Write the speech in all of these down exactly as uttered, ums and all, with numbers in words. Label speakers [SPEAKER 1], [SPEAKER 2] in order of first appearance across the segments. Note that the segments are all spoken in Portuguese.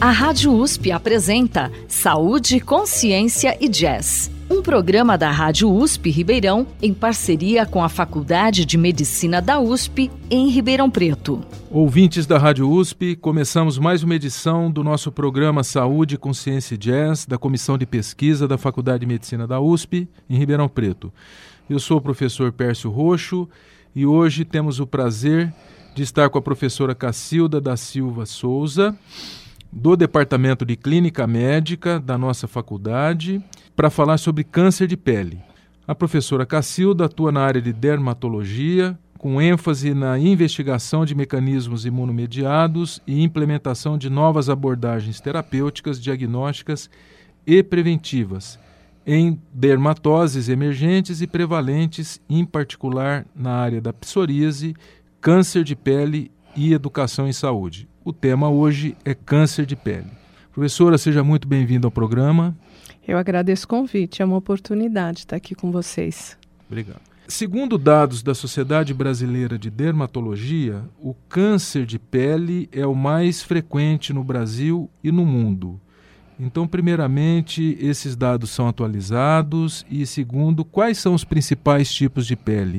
[SPEAKER 1] A Rádio U S P apresenta Saúde, Consciência e Jazz, um programa da Rádio U S P Ribeirão em parceria com a Faculdade de Medicina da U S P em Ribeirão Preto.
[SPEAKER 2] Ouvintes da Rádio U S P, começamos mais uma edição do nosso programa Saúde, Consciência e Jazz da Comissão de Pesquisa da Faculdade de Medicina da U S P em Ribeirão Preto. Eu sou o professor Pércio Roxo e hoje temos o prazer de estar com a professora Cacilda da Silva Souza, do Departamento de Clínica Médica da nossa faculdade, para falar sobre câncer de pele. A professora Cacilda atua na área de dermatologia, com ênfase na investigação de mecanismos imunomediados e implementação de novas abordagens terapêuticas, diagnósticas e preventivas, em dermatoses emergentes e prevalentes, em particular na área da psoríase, câncer de pele e educação em saúde. O tema hoje é câncer de pele. Professora, seja muito bem-vinda ao programa.
[SPEAKER 3] Eu agradeço o convite, é uma oportunidade estar aqui com vocês.
[SPEAKER 2] Obrigado. Segundo dados da Sociedade Brasileira de Dermatologia, o câncer de pele é o mais frequente no Brasil e no mundo. Então, primeiramente, esses dados são atualizados e, segundo, quais são os principais tipos de pele?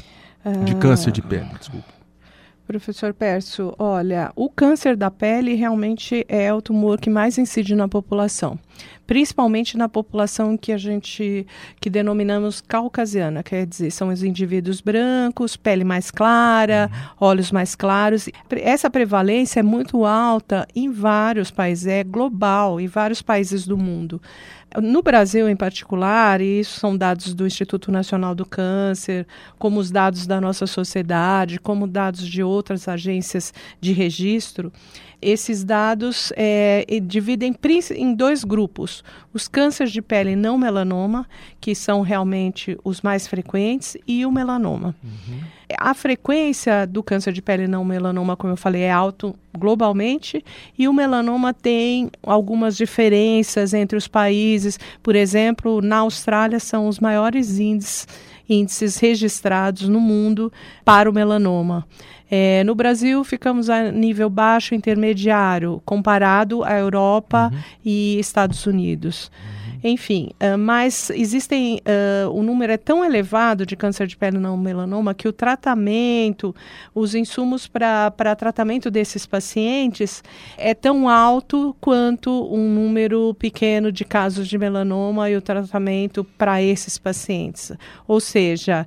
[SPEAKER 2] De câncer de pele, desculpa.
[SPEAKER 3] Professor Pércio, olha, o câncer da pele realmente é o tumor que mais incide na população, principalmente na população que a gente, que denominamos caucasiana, quer dizer, são os indivíduos brancos, pele mais clara, uhum. olhos mais claros. Essa prevalência é muito alta em vários países, é global, em vários países do mundo. No Brasil, em particular, e isso são dados do Instituto Nacional do Câncer, como os dados da nossa sociedade, como dados de outras agências de registro, esses dados é, dividem em dois grupos. Os cânceres de pele não melanoma, que são realmente os mais frequentes, e o melanoma. Uhum. A frequência do câncer de pele não melanoma, como eu falei, é alto globalmente, e o melanoma tem algumas diferenças entre os países. Por exemplo, na Austrália são os maiores índices, índices registrados no mundo para o melanoma. É, no Brasil, ficamos a nível baixo intermediário, comparado à Europa uhum. e Estados Unidos. Uhum. Enfim, uh, mas existem, uh, o número é tão elevado de câncer de pele não melanoma que o tratamento, os insumos para tratamento desses pacientes é tão alto quanto um número pequeno de casos de melanoma e o tratamento para esses pacientes. Ou seja,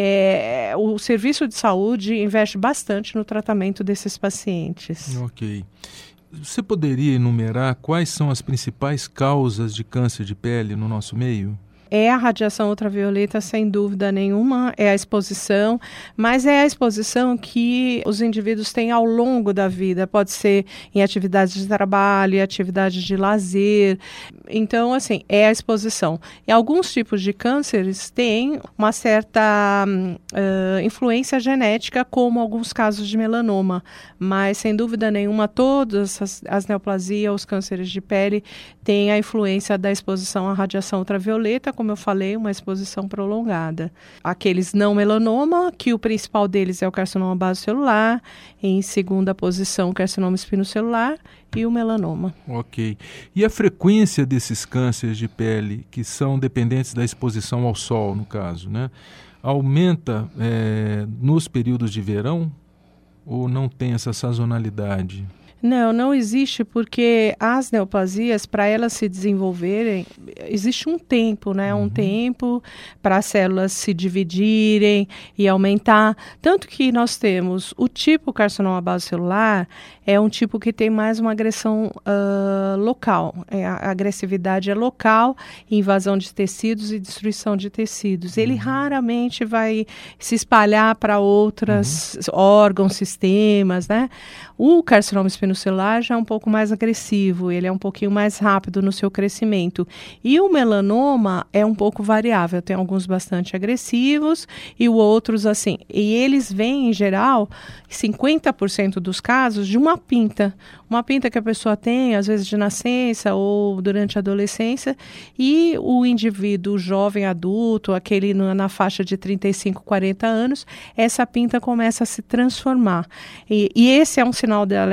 [SPEAKER 3] é, o serviço de saúde investe bastante no tratamento desses pacientes.
[SPEAKER 2] Ok. Você poderia enumerar quais são as principais causas de câncer de pele no nosso meio?
[SPEAKER 3] É a radiação ultravioleta, sem dúvida nenhuma, é a exposição, mas é a exposição que os indivíduos têm ao longo da vida. Pode ser em atividades de trabalho, em atividades de lazer. Então, assim, é a exposição. E alguns tipos de cânceres têm uma certa uh, influência genética, como alguns casos de melanoma. Mas, sem dúvida nenhuma, todas as, as neoplasias, os cânceres de pele, têm a influência da exposição à radiação ultravioleta, como eu falei, uma exposição prolongada. Aqueles não melanoma, que o principal deles é o carcinoma basocelular, em segunda posição o carcinoma espinocelular e o melanoma.
[SPEAKER 2] Ok. E a frequência desses cânceres de pele, que são dependentes da exposição ao sol, no caso, né? Aumenta é, nos períodos de verão ou não tem essa sazonalidade?
[SPEAKER 3] Não, não existe, porque as neoplasias, para elas se desenvolverem, existe um tempo, né? Um uhum. tempo para as células se dividirem e aumentar. Tanto que nós temos o tipo carcinoma basocelular, é um tipo que tem mais uma agressão uh, local. É, a agressividade é local, invasão de tecidos e destruição de tecidos. Ele uhum. raramente vai se espalhar para outros uhum. órgãos, sistemas, né? O carcinoma espinocelular já é um pouco mais agressivo, ele é um pouquinho mais rápido no seu crescimento. E o melanoma é um pouco variável, tem alguns bastante agressivos e outros assim. E eles vêm, em geral, cinquenta por cento dos casos, de uma pinta. Uma pinta que a pessoa tem, às vezes de nascença ou durante a adolescência, e o indivíduo jovem, adulto, aquele na, na faixa de trinta e cinco, quarenta anos, essa pinta começa a se transformar. E, e esse é um sinal de alerta para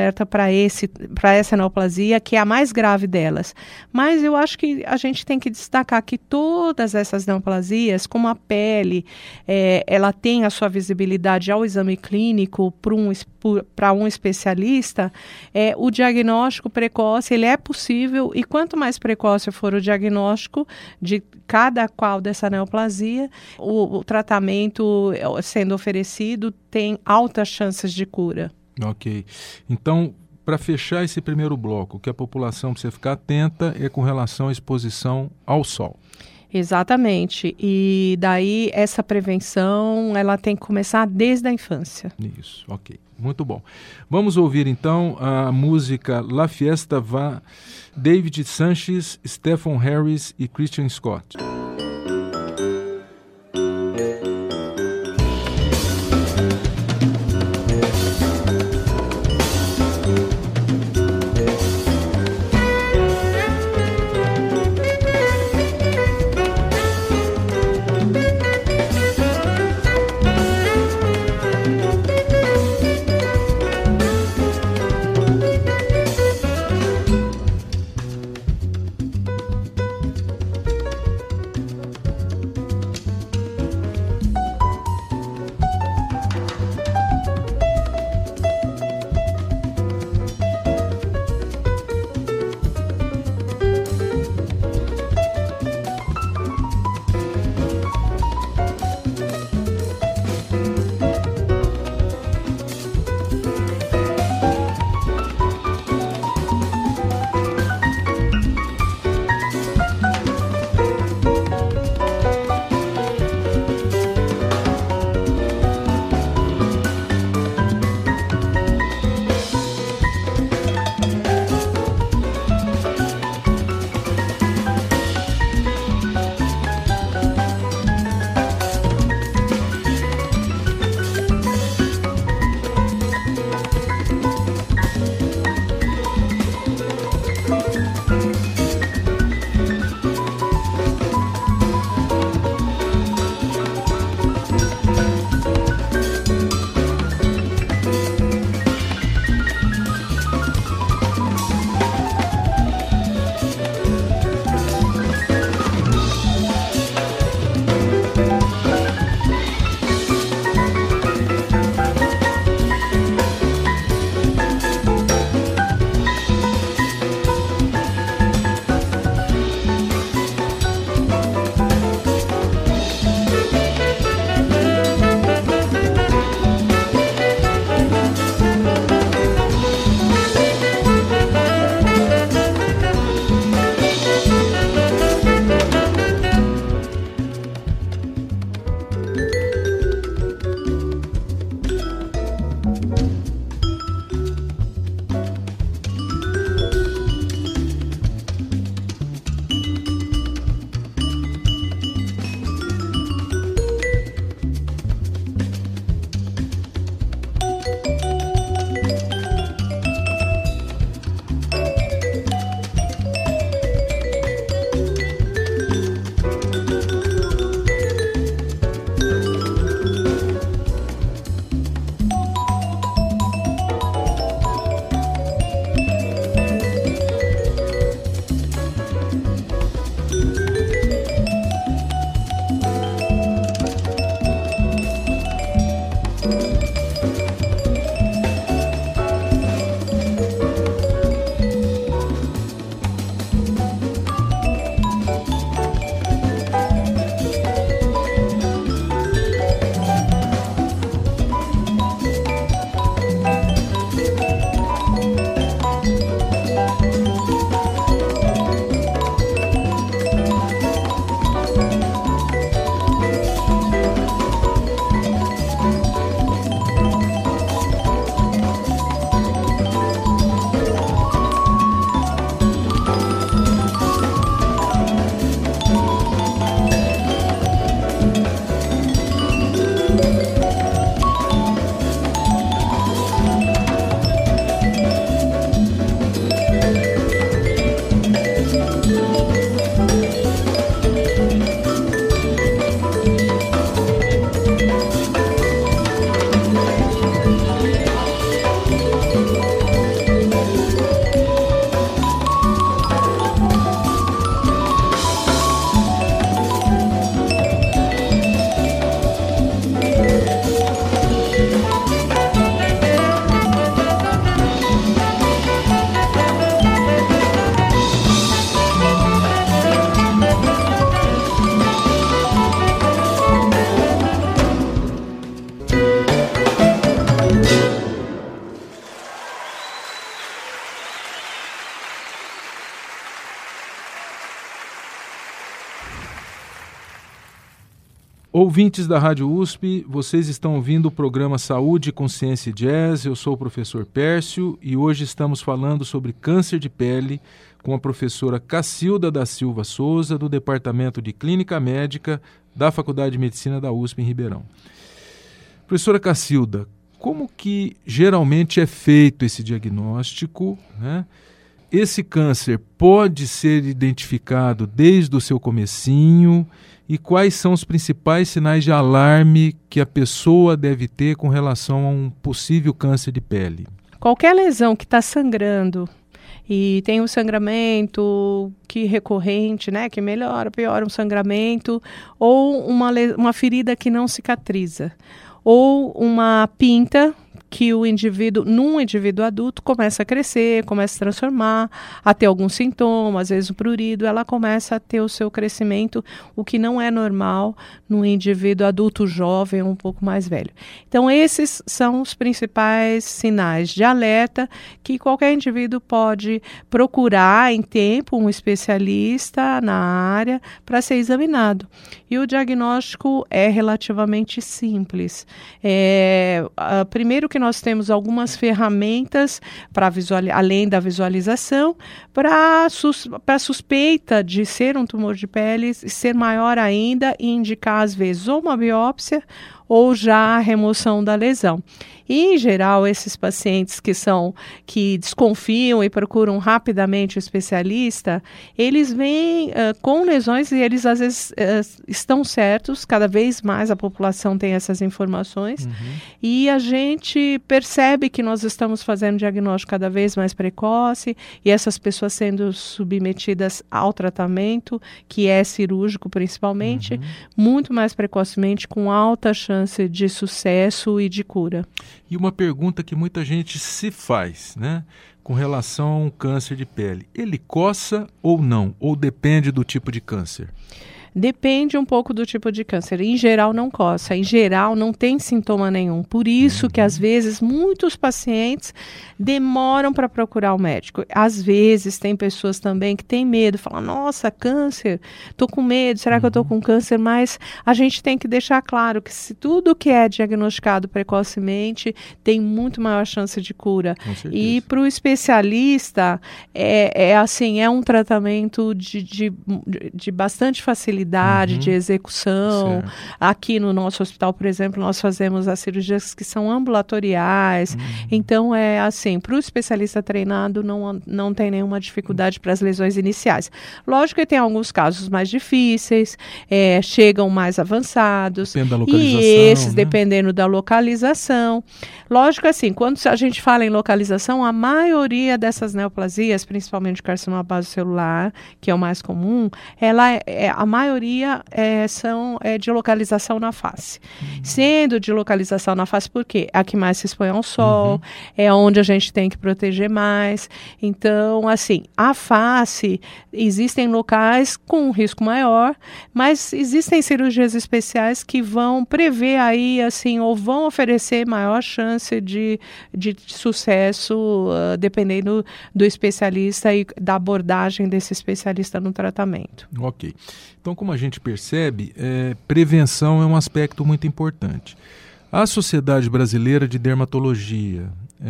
[SPEAKER 3] para esse, para essa neoplasia, que é a mais grave delas. Mas eu acho que a gente tem que destacar que todas essas neoplasias, como a pele, é, ela tem a sua visibilidade ao exame clínico para um, para um especialista, é, o diagnóstico precoce, ele é possível, e quanto mais precoce for o diagnóstico de cada qual dessa neoplasia, o, o tratamento sendo oferecido tem altas chances de cura.
[SPEAKER 2] Ok. Então, para fechar esse primeiro bloco, o que a população precisa ficar atenta é com relação à exposição ao sol.
[SPEAKER 3] Exatamente. E daí essa prevenção, ela tem que começar desde a infância.
[SPEAKER 2] Isso, ok. Muito bom. Vamos ouvir então a música La Fiesta Va, David Sanchez, Stephen Harris e Christian Scott. Ouvintes da Rádio U S P, vocês estão ouvindo o programa Saúde, Consciência e Jazz. Eu sou o professor Pércio e hoje estamos falando sobre câncer de pele com a professora Cacilda da Silva Souza, do Departamento de Clínica Médica da Faculdade de Medicina da U S P em Ribeirão. Professora Cacilda, como que geralmente é feito esse diagnóstico, né? Esse câncer pode ser identificado desde o seu comecinho e quais são os principais sinais de alarme que a pessoa deve ter com relação a um possível câncer de pele?
[SPEAKER 3] Qualquer lesão que está sangrando e tem um sangramento que recorrente, né, que melhora, piora um sangramento, ou uma, uma ferida que não cicatriza, ou uma pinta que o indivíduo, num indivíduo adulto, começa a crescer, começa a se transformar, a ter algum sintoma, às vezes o prurido, ela começa a ter o seu crescimento, o que não é normal num indivíduo adulto jovem ou um pouco mais velho. Então, esses são os principais sinais de alerta que qualquer indivíduo pode procurar em tempo um especialista na área para ser examinado. E o diagnóstico é relativamente simples. É, uh, primeiro que nós temos algumas ferramentas para visual, além da visualização, para sus, para suspeita de ser um tumor de pele ser maior ainda e indicar às vezes ou uma biópsia ou já a remoção da lesão. E, em geral, esses pacientes que são, que desconfiam e procuram rapidamente o especialista, eles vêm uh, com lesões e eles, às vezes, uh, estão certos, cada vez mais a população tem essas informações, uhum. E a gente percebe que nós estamos fazendo diagnóstico cada vez mais precoce e essas pessoas sendo submetidas ao tratamento, que é cirúrgico principalmente, uhum. muito mais precocemente, com alta chance de sucesso e de cura.
[SPEAKER 2] E uma pergunta que muita gente se faz, né, com relação a um câncer de pele. Ele coça ou não? Ou depende do tipo de câncer?
[SPEAKER 3] Depende um pouco do tipo de câncer. Em geral, não coça. Em geral, não tem sintoma nenhum. Por isso uhum. que, às vezes, muitos pacientes demoram para procurar o médico. Às vezes, tem pessoas também que têm medo. Falam, nossa, câncer, estou com medo, será uhum. que eu estou com câncer? Mas a gente tem que deixar claro que se tudo que é diagnosticado precocemente tem muito maior chance de cura. E para o especialista, é, é assim, é um tratamento de, de, de bastante facilidade. Uhum. De execução. Certo. Aqui no nosso hospital, por exemplo, nós fazemos as cirurgias que são ambulatoriais. Uhum. Então, é assim, para o especialista treinado, não, não tem nenhuma dificuldade para as lesões iniciais. Lógico que tem alguns casos mais difíceis, é, chegam mais avançados.
[SPEAKER 2] Depende da localização.
[SPEAKER 3] E esses,
[SPEAKER 2] né?
[SPEAKER 3] Dependendo da localização. Lógico assim, quando a gente fala em localização, a maioria dessas neoplasias, principalmente carcinoma basocelular, que é o mais comum, ela é, é a maioria maioria é, são é, de localização na face. Uhum. Sendo de localização na face, por quê? É a que mais se expõe ao sol, uhum. é onde a gente tem que proteger mais. Então, assim, a face, existem locais com um risco maior, mas existem cirurgias especiais que vão prever aí, assim, ou vão oferecer maior chance de, de sucesso, uh, dependendo do especialista e da abordagem desse especialista no tratamento.
[SPEAKER 2] Ok. Então, como a gente percebe, é, prevenção é um aspecto muito importante. A Sociedade Brasileira de Dermatologia,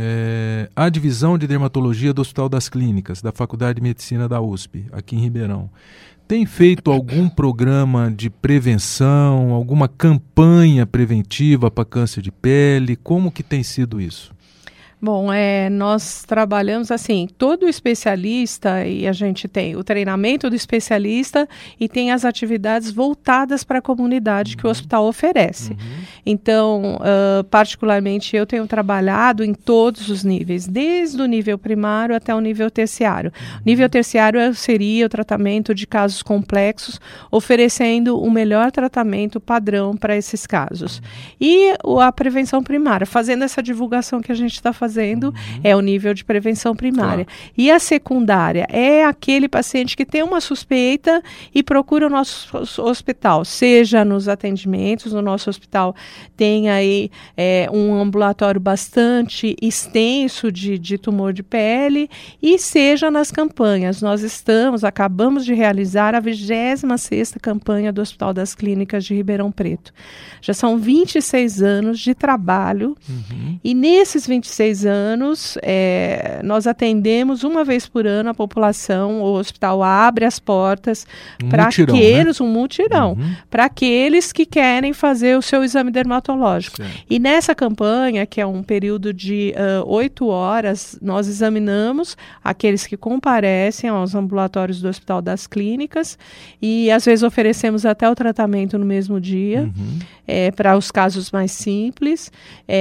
[SPEAKER 2] é, a Divisão de Dermatologia do Hospital das Clínicas, da Faculdade de Medicina da U S P, aqui em Ribeirão, tem feito algum programa de prevenção, alguma campanha preventiva para câncer de pele? Como que tem sido isso?
[SPEAKER 3] Bom, é, nós trabalhamos assim, todo especialista, e a gente tem o treinamento do especialista e tem as atividades voltadas para a comunidade uhum. que o hospital oferece. Uhum. Então, uh, particularmente, eu tenho trabalhado em todos os níveis, desde o nível primário até o nível terciário. Uhum. Nível terciário seria o tratamento de casos complexos, oferecendo o melhor tratamento padrão para esses casos. Uhum. E a prevenção primária, fazendo essa divulgação que a gente está fazendo fazendo
[SPEAKER 2] uhum.
[SPEAKER 3] é o nível de prevenção primária.
[SPEAKER 2] Claro.
[SPEAKER 3] E a secundária é aquele paciente que tem uma suspeita e procura o nosso hospital, seja nos atendimentos, no nosso hospital tem aí é, um ambulatório bastante extenso de, de tumor de pele, e seja nas campanhas. Nós estamos, acabamos de realizar a vigésima sexta campanha do Hospital das Clínicas de Ribeirão Preto. Já são vinte e seis anos de trabalho, uhum. e nesses vinte e seis anos é, nós atendemos uma vez por ano a população. O hospital abre as portas
[SPEAKER 2] um
[SPEAKER 3] para aqueles,
[SPEAKER 2] né?
[SPEAKER 3] um mutirão, uhum. para aqueles que querem fazer o seu exame dermatológico. Certo. E nessa campanha, que é um período de oito uh, horas, nós examinamos aqueles que comparecem aos ambulatórios do Hospital das Clínicas, e às vezes oferecemos até o tratamento no mesmo dia, uhum. é, para os casos mais simples.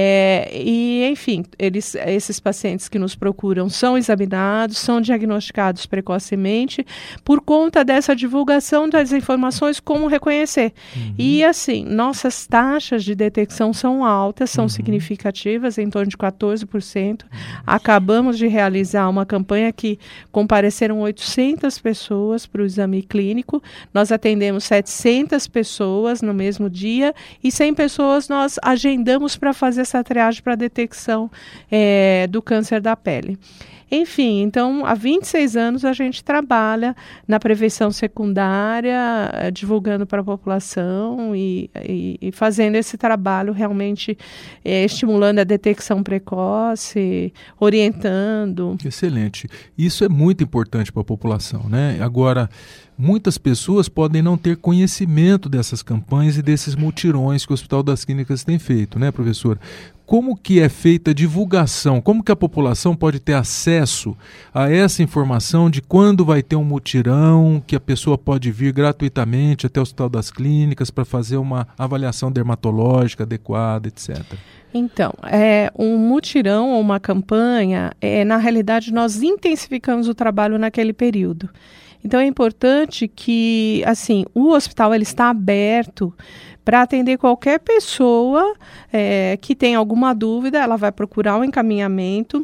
[SPEAKER 3] É, e, enfim, eles, esses pacientes que nos procuram são examinados, são diagnosticados precocemente por conta dessa divulgação das informações, como reconhecer. Uhum. E, assim, nossas taxas de detecção são altas, são uhum. significativas, em torno de quatorze por cento. Uhum. Acabamos de realizar uma campanha que compareceram oitocentas pessoas para o exame clínico. Nós atendemos setecentas pessoas no mesmo dia, e cem pessoas nós agendamos para fazer essa triagem para detecção é, do câncer da pele. Enfim, então, há vinte e seis anos a gente trabalha na prevenção secundária, divulgando para a população e, e, e fazendo esse trabalho realmente é, estimulando a detecção precoce, orientando.
[SPEAKER 2] Excelente. Isso é muito importante para a população, né? Agora, muitas pessoas podem não ter conhecimento dessas campanhas e desses mutirões que o Hospital das Clínicas tem feito, né, professor? Como que é feita a divulgação? Como que a população pode ter acesso a essa informação de quando vai ter um mutirão, que a pessoa pode vir gratuitamente até o Hospital das Clínicas para fazer uma avaliação dermatológica adequada, etcétera?
[SPEAKER 3] Então, é, um mutirão ou uma campanha, é, na realidade, nós intensificamos o trabalho naquele período. Então, é importante que, assim, o hospital ele está aberto para atender qualquer pessoa é, que tenha alguma dúvida. Ela vai procurar um encaminhamento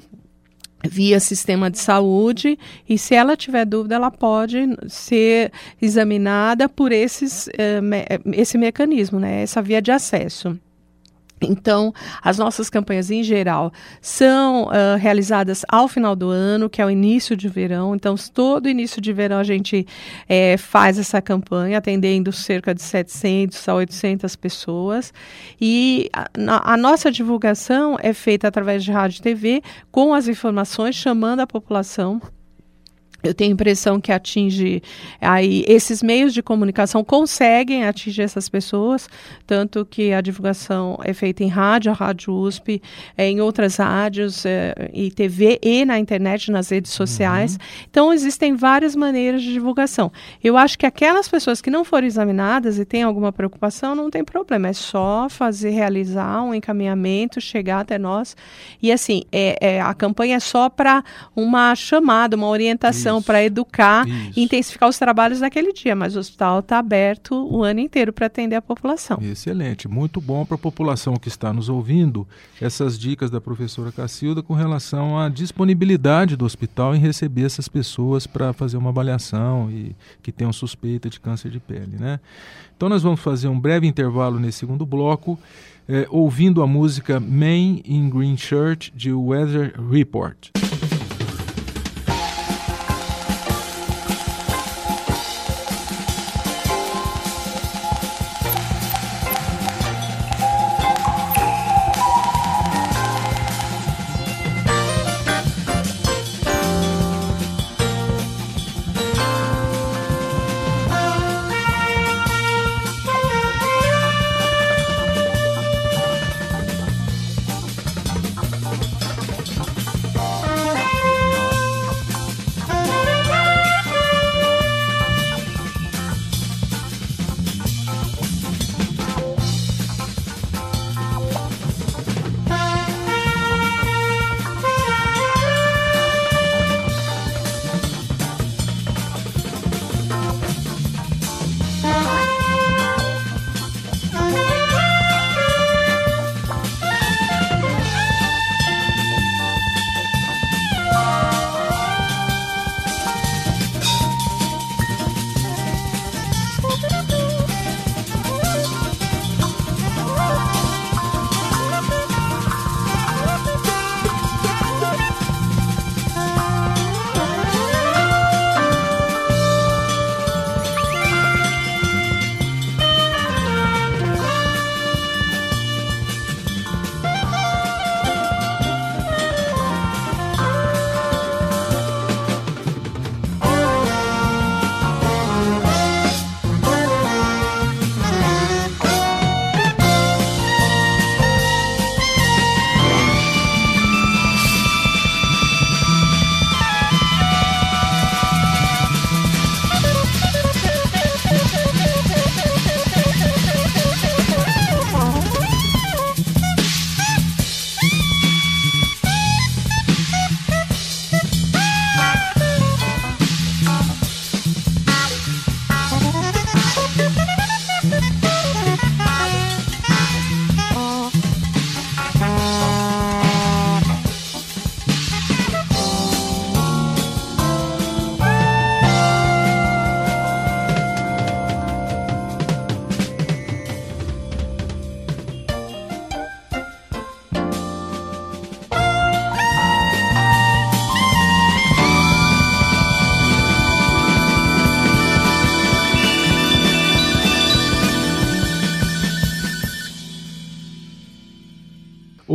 [SPEAKER 3] via sistema de saúde, e se ela tiver dúvida, ela pode ser examinada por esses, é, me, esse mecanismo, né, essa via de acesso. Então, as nossas campanhas, em geral, são uh, realizadas ao final do ano, que é o início de verão. Então, todo início de verão a gente é, faz essa campanha, atendendo cerca de setecentas a oitocentas pessoas. E a, a nossa divulgação é feita através de rádio e T V, com as informações, chamando a população. Eu tenho a impressão que atinge, aí, esses meios de comunicação conseguem atingir essas pessoas, tanto que a divulgação é feita em rádio, a Rádio U S P, é, em outras rádios, é, e T V e na internet, nas redes sociais. Uhum. Então, existem várias maneiras de divulgação. Eu acho que aquelas pessoas que não foram examinadas e têm alguma preocupação, não tem problema, é só fazer, realizar um encaminhamento, chegar até nós. E, assim, é, é, a campanha é só para uma chamada, uma orientação, para educar Isso. e intensificar os trabalhos naquele dia, mas o hospital está aberto o ano inteiro para atender a população.
[SPEAKER 2] Excelente, muito bom para a população que está nos ouvindo, essas dicas da professora Cacilda com relação à disponibilidade do hospital em receber essas pessoas para fazer uma avaliação e que tenham suspeita de câncer de pele, né? Então nós vamos fazer um breve intervalo nesse segundo bloco, eh, ouvindo a música Man in Green Shirt de Weather Report.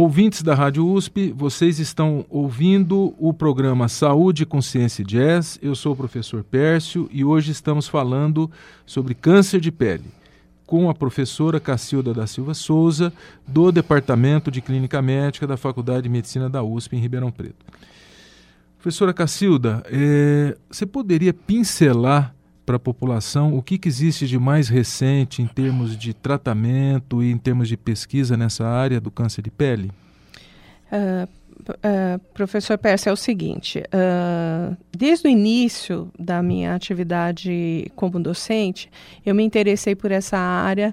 [SPEAKER 2] Ouvintes da Rádio U S P, vocês estão ouvindo o programa Saúde, Consciência e Jazz. Eu sou o professor Pércio e hoje estamos falando sobre câncer de pele com a professora Cacilda da Silva Souza, do Departamento de Clínica Médica da Faculdade de Medicina da U S P em Ribeirão Preto. Professora Cacilda, é, você poderia pincelar para a população o que, que existe de mais recente em termos de tratamento e em termos de pesquisa nessa área do câncer de pele?
[SPEAKER 3] Uh, uh, professor Pércio, é o seguinte, uh, desde o início da minha atividade como docente, eu me interessei por essa área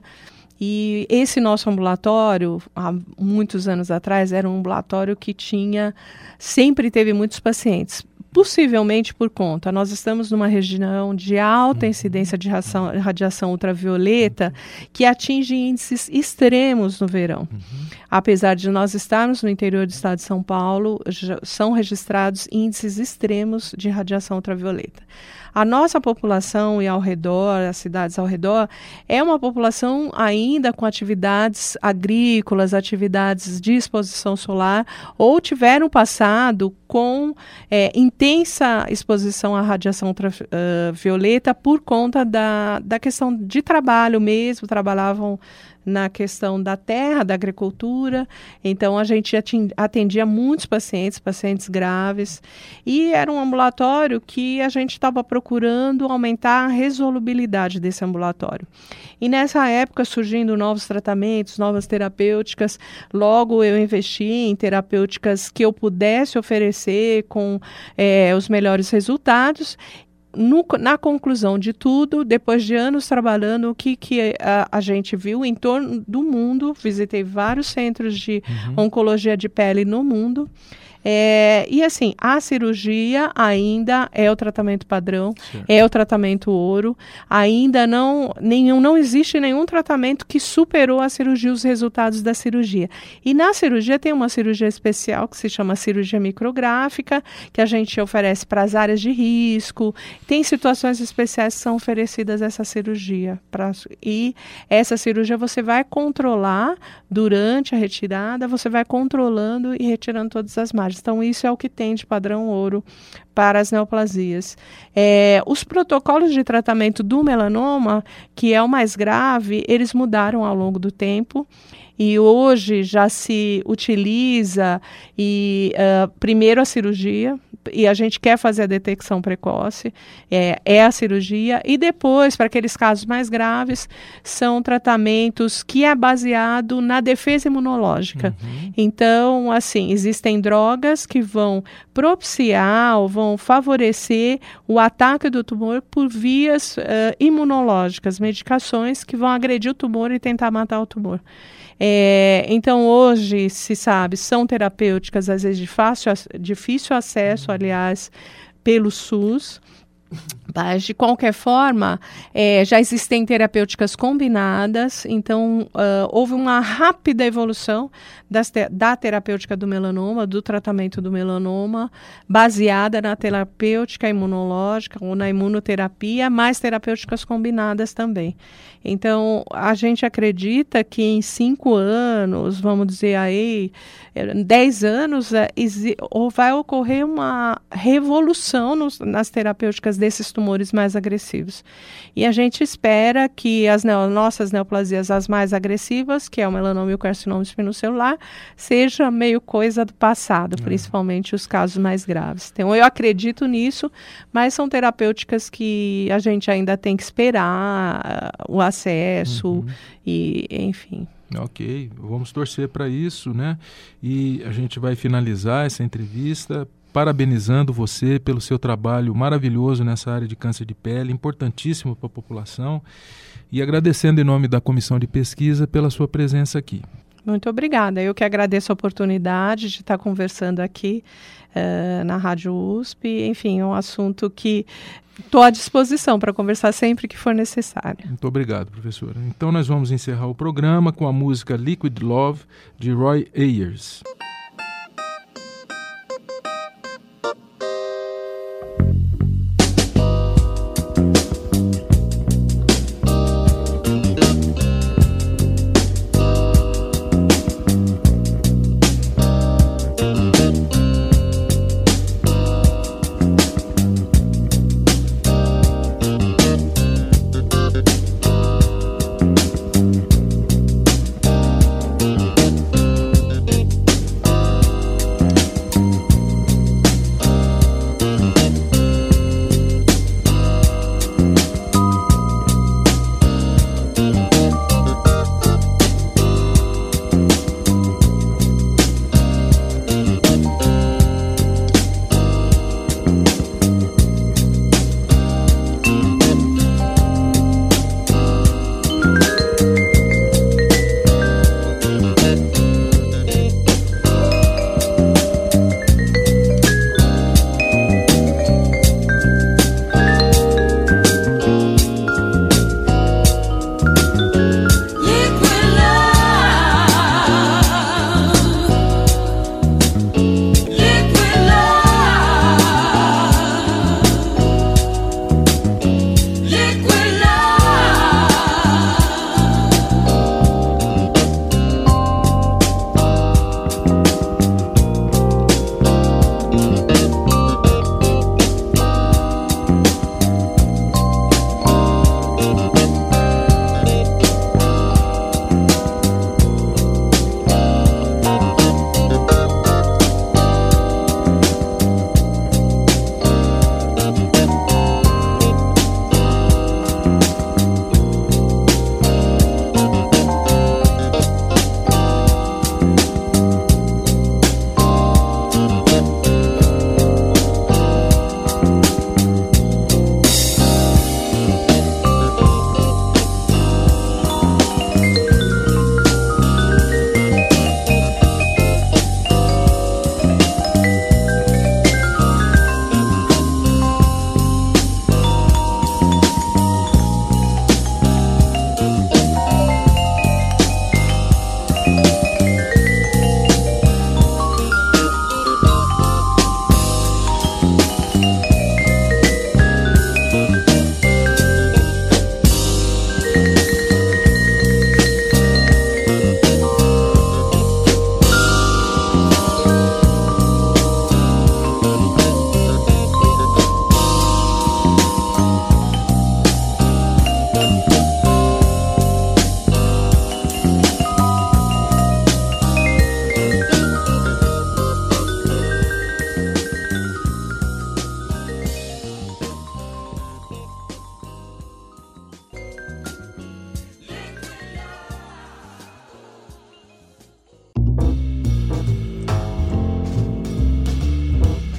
[SPEAKER 3] e esse nosso ambulatório, há muitos anos atrás, era um ambulatório que tinha, sempre teve muitos pacientes. Possivelmente por conta, nós estamos numa região de alta incidência de radiação, radiação ultravioleta que atinge índices extremos no verão. Uhum. Apesar de nós estarmos no interior do estado de São Paulo, já são registrados índices extremos de radiação ultravioleta. A nossa população e ao redor, as cidades ao redor, é uma população ainda com atividades agrícolas, atividades de exposição solar, ou tiveram passado com é, intensa exposição à radiação ultravioleta por conta da, da questão de trabalho mesmo, trabalhavam na questão da terra, da agricultura. Então, a gente atendia muitos pacientes, pacientes graves, e era um ambulatório que a gente estava procurando aumentar a resolubilidade desse ambulatório. E nessa época, surgindo novos tratamentos, novas terapêuticas, logo eu investi em terapêuticas que eu pudesse oferecer com é, os melhores resultados. No, na conclusão de tudo, depois de anos trabalhando, o que, que a, a gente viu em torno do mundo, visitei vários centros de uhum. oncologia de pele no mundo, é, e assim, a cirurgia ainda é o tratamento padrão, certo. É o tratamento ouro, ainda não, nenhum, não existe nenhum tratamento que superou a cirurgia, os resultados da cirurgia. E na cirurgia tem uma cirurgia especial que se chama cirurgia micrográfica, que a gente oferece para as áreas de risco. Tem situações especiais que são oferecidas essa cirurgia. Pra, e essa cirurgia você vai controlar durante a retirada, você vai controlando e retirando todas as margens. Então, isso é o que tem de padrão ouro para as neoplasias. É, os protocolos de tratamento do melanoma, que é o mais grave, eles mudaram ao longo do tempo. E hoje já se utiliza e, uh, primeiro a cirurgia, e a gente quer fazer a detecção precoce, é, é a cirurgia, e depois, para aqueles casos mais graves, são tratamentos que é baseado na defesa imunológica. Uhum. Então, assim, existem drogas que vão propiciar ou vão favorecer o ataque do tumor por vias uh, imunológicas, medicações que vão agredir o tumor e tentar matar o tumor. É, então, hoje, se sabe, são terapêuticas, às vezes, de fácil, difícil acesso, aliás, pelo SUS. Mas, de qualquer forma, é, já existem terapêuticas combinadas, então uh, houve uma rápida evolução das te- da terapêutica do melanoma, do tratamento do melanoma, baseada na terapêutica imunológica ou na imunoterapia, mais terapêuticas combinadas também. Então, a gente acredita que em cinco anos, vamos dizer aí, dez anos, é, exi- ou vai ocorrer uma revolução nos, nas terapêuticas desses tumores mais agressivos. E a gente espera que as neo, nossas neoplasias, as mais agressivas, que é o melanoma e o carcinoma espinocelular, seja meio coisa do passado, é. principalmente os casos mais graves. Então, eu acredito nisso, mas são terapêuticas que a gente ainda tem que esperar uh, o acesso uhum. e, enfim...
[SPEAKER 2] Ok, vamos torcer para isso, né? E a gente vai finalizar essa entrevista parabenizando você pelo seu trabalho maravilhoso nessa área de câncer de pele, importantíssimo para a população, e agradecendo em nome da Comissão de Pesquisa pela sua presença aqui.
[SPEAKER 3] Muito obrigada. Eu que agradeço a oportunidade de estar conversando aqui uh, na Rádio U S P. Enfim, é um assunto que estou à disposição para conversar sempre que for necessário.
[SPEAKER 2] Muito obrigado, professora. Então nós vamos encerrar o programa com a música Liquid Love, de Roy Ayers.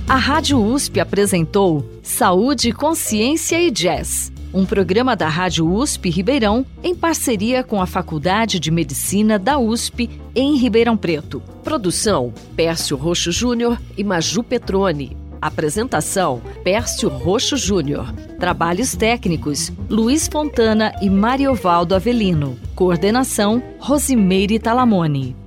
[SPEAKER 1] A Rádio U S P apresentou Saúde, Consciência e Jazz, um programa da Rádio U S P Ribeirão em parceria com a Faculdade de Medicina da U S P em Ribeirão Preto.
[SPEAKER 4] Produção: Pércio Roxo Júnior e Maju Petroni. Apresentação: Pércio Roxo Júnior. Trabalhos técnicos: Luiz Fontana e Mariovaldo Avelino. Coordenação: Rosimeire Talamone.